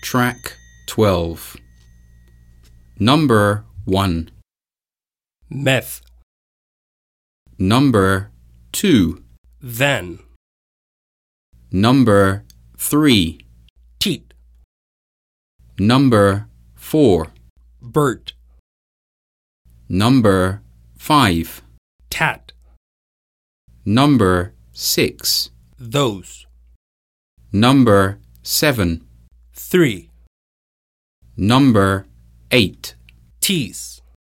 Track 12. Number 1. Meth. Number 2. Then. Number 3. Teat. Number 4. Bert. Number 5. Tat. Number 6. Those. Number 7. 3. Number 8. Tease.